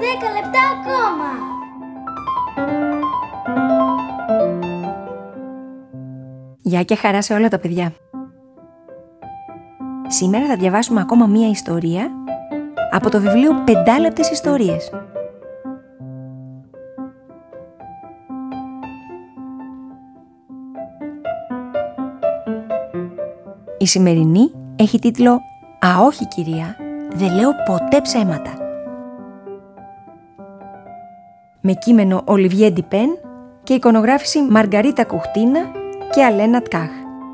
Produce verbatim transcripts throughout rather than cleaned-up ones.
δέκα λεπτά ακόμα. Γεια και χαρά σε όλα τα παιδιά. Σήμερα θα διαβάσουμε ακόμα μία ιστορία από το βιβλίο Πεντάλεπτες ιστορίες. Η σημερινή έχει τίτλο «Α, όχι κυρία, δεν λέω ποτέ ψέματα». Με κείμενο Ολιβιέ Ντιπέν και εικονογράφηση Μαργαρίτα Κουχτίνα και Αλένα Τκάχ.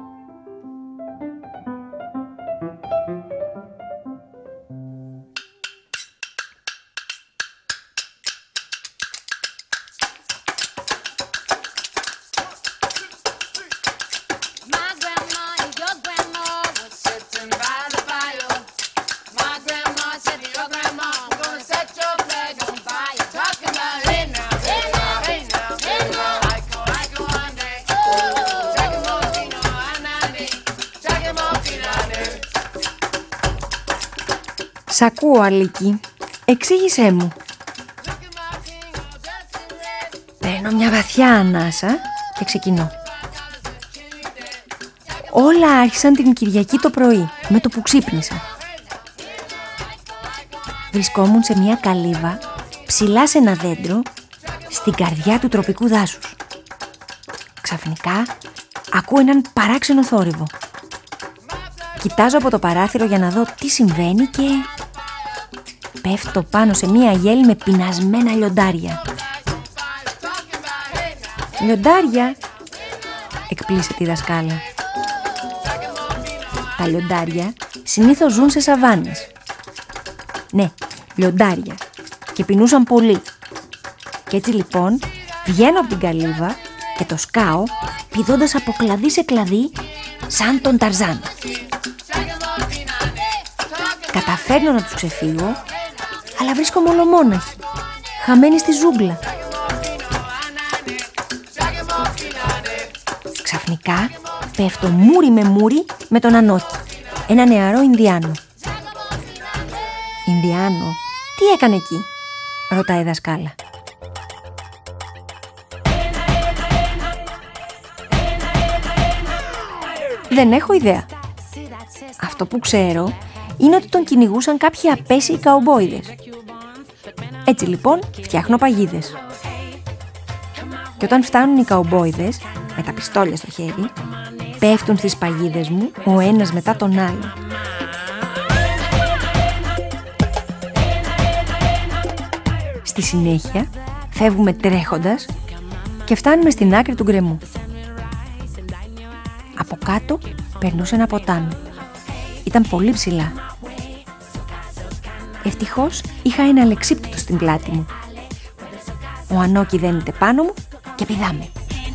Σ' ακούω, Αλίκη. Εξήγησέ μου. Παίρνω μια βαθιά ανάσα και ξεκινώ. Όλα άρχισαν την Κυριακή το πρωί, με το που ξύπνησα. Βρισκόμουν σε μια καλύβα, ψηλά σε ένα δέντρο, στην καρδιά του τροπικού δάσους. Ξαφνικά, ακούω έναν παράξενο θόρυβο. Κοιτάζω από το παράθυρο για να δω τι συμβαίνει και... πέφτω πάνω σε μία γέλη με πεινασμένα λιοντάρια. «Λιοντάρια», εκπλήσεται η δασκάλα. Τα λιοντάρια συνήθως ζουν σε σαβάνες. Ναι, λιοντάρια. Και πεινούσαν πολύ. Κι έτσι λοιπόν βγαίνω από την καλύβα και το σκάω πηδώντας από κλαδί σε κλαδί σαν τον Ταρζάν. Καταφέρνω να τους ξεφύγω, αλλά βρίσκομαι ολομόναχη, χαμένη στη ζούγκλα. Ξαφνικά πέφτω μούρι με μούρι με τον Ανόκη, ένα νεαρό Ινδιάνο. «Ινδιάνο, τι έκανε εκεί?» ρωτάει η δασκάλα. «Δεν έχω ιδέα. Αυτό που ξέρω είναι ότι τον κυνηγούσαν κάποιοι απέσιοι καουμπόιδες. Έτσι λοιπόν φτιάχνω παγίδες. Και όταν φτάνουν οι καουμπόιδες, με τα πιστόλια στο χέρι, πέφτουν στις παγίδες μου ο ένας μετά τον άλλο. Στη συνέχεια φεύγουμε τρέχοντας και φτάνουμε στην άκρη του γκρεμού. Από κάτω περνούσε ένα ποτάμι. Ήταν πολύ ψηλά. Ευτυχώς είχα ένα αλεξίπτωτο στην πλάτη μου. Ο Ανόκη δένεται πάνω μου και πηδάμε.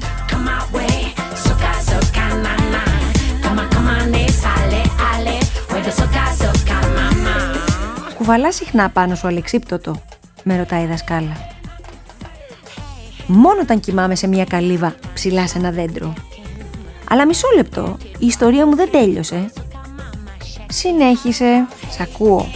«Κουβαλά συχνά πάνω σου αλεξίπτωτο?» με ρωτάει η δασκάλα. «Μόνο όταν κοιμάμαι σε μια καλύβα ψηλά σε ένα δέντρο. Αλλά μισό λεπτό, η ιστορία μου δεν τέλειωσε». «Συνέχισε, σ' ακούω».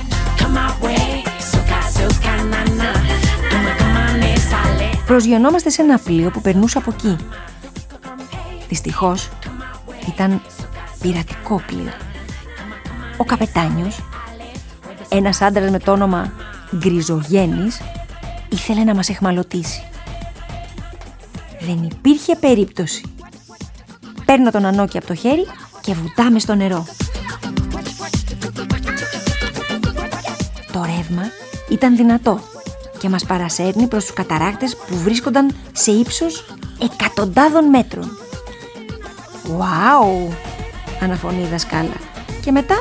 Προσγειωνόμαστε σε ένα πλοίο που περνούσε από εκεί. Δυστυχώς ήταν πειρατικό πλοίο. Ο καπετάνιος, ένας άντρας με το όνομα Γκριζογέννης, ήθελε να μας εχμαλωτήσει. Δεν υπήρχε περίπτωση. Παίρνω τον Ανόκη από το χέρι και βουτάμε στο νερό. Το ρεύμα ήταν δυνατό και μας παρασέρνει προς τους καταράκτες που βρίσκονταν σε ύψος εκατοντάδων μέτρων. «Ουάου», αναφωνεί η δασκάλα. Και μετά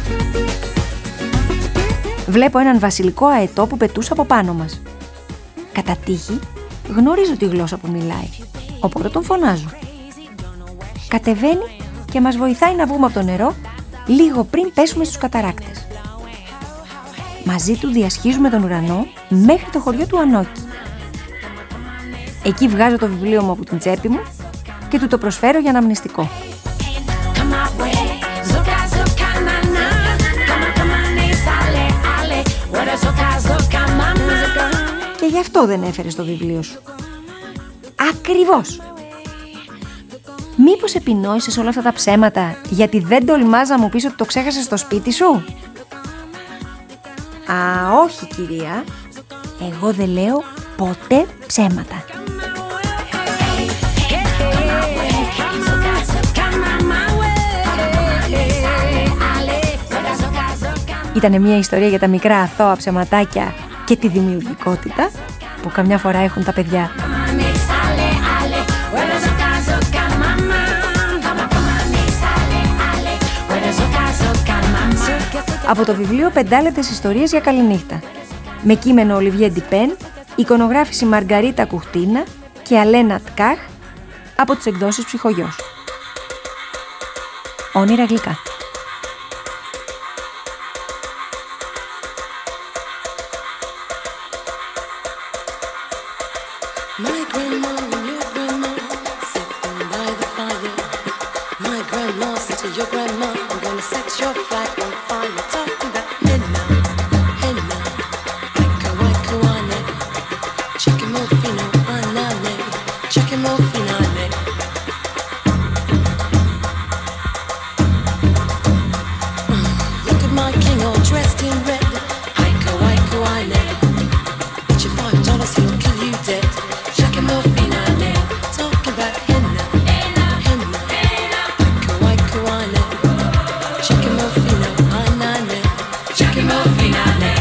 βλέπω έναν βασιλικό αετό που πετούσε από πάνω μας. Κατά τύχη γνωρίζω τη γλώσσα που μιλάει, οπότε τον φωνάζω. Κατεβαίνει και μας βοηθάει να βγούμε από το νερό λίγο πριν πέσουμε στους καταράκτες. Μαζί του διασχίζουμε τον ουρανό μέχρι το χωριό του Ανόκη. Εκεί βγάζω το βιβλίο μου από την τσέπη μου και του το προσφέρω για αναμνηστικό. Γι' αυτό δεν έφερες το βιβλίο σου. Ακριβώς. Μήπως επινόησες όλα αυτά τα ψέματα γιατί δεν τολμάς να μου πεις ότι το ξέχασες στο σπίτι σου? Α, όχι κυρία. Εγώ δεν λέω ποτέ ψέματα. Ήτανε μια ιστορία για τα μικρά αθώα ψεματάκια και τη δημιουργικότητα που καμιά φορά έχουν τα παιδιά. Από το βιβλίο «Πεντάλεπτες ιστορίες για καληνύχτα». Με κείμενο Ολιβιέ Ντιπέν, εικονογράφηση Μαργαρίτα Κουχτίνα και Αλένα Τκάχ από τις εκδόσεις Ψυχογιός. Όνειρα γλυκά. My grandma and your grandma sitting by the fire. My grandma said to your grandma, I'm gonna set your flag on fire. Talking about henna, henna, Aika waika wane, chicken morfino anane, chicken morfino ane. Look at my king all dressed in red. Aika waika wane, bet you five dollars he'll kill you dead. Talking about henna, henna, henna, Aika waika wane, chicken morfino anane, chicken morfino ane.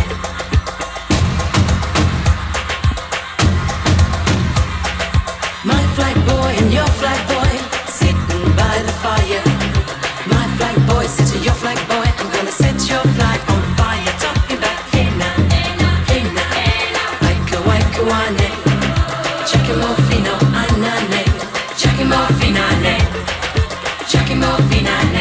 My flag boy and your flag boy sitting by the fire. My flag boy said to your flag boy, I'm gonna set your flag on fire. Talking about henna, henna, henna, Aika waika wane, chicken morfino anane, chicken morfino ane, chicken morfino ane.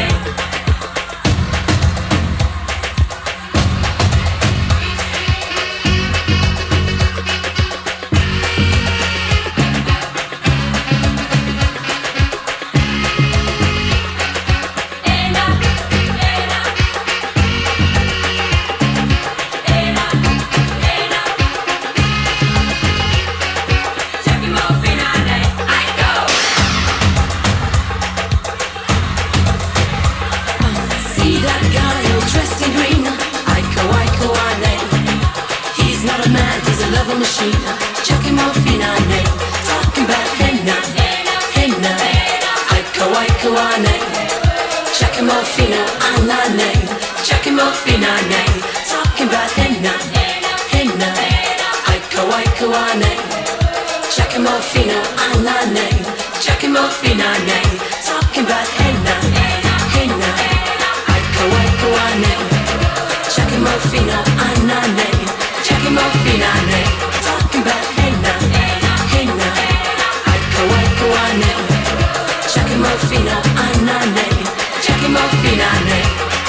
Chicken morfino ane, talking about henna, henna, Aika waika wane, chicken morfino anane, chicken morfino ane, talking about henna, henna, Aika waika wane, chicken morfino anane, chicken morfino ane, talking about henna, henna, Aika waika wane, chicken morfino anane, chicken morfino ane. Talking about henna, henna, Aika waika wane, chicken morfino anane, chicken morfino ane,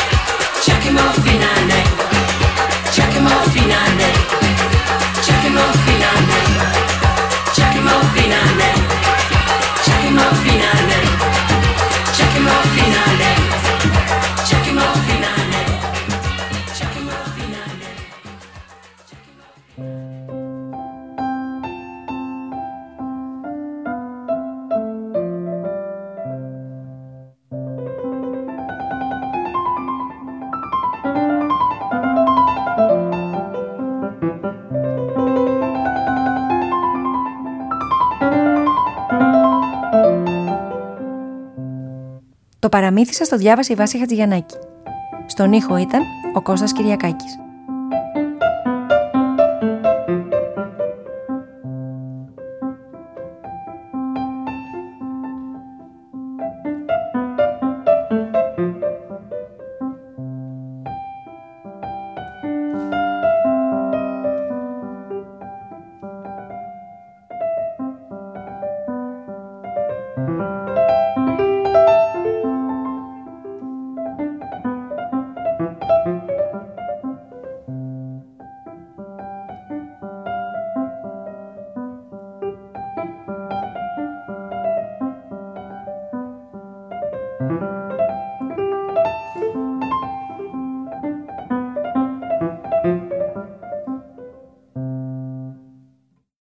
chicken morfino ane, chicken morfino ane, chicken morfino ane, chicken morfino ane, chicken morfino ane, chicken morfino ane, chicken morfino ane, chicken morfino ane. Το παραμύθι σας το διάβασε η Βάση Χατζηγιαννάκη. Στον ήχο ήταν ο Κώστας Κυριακάκης.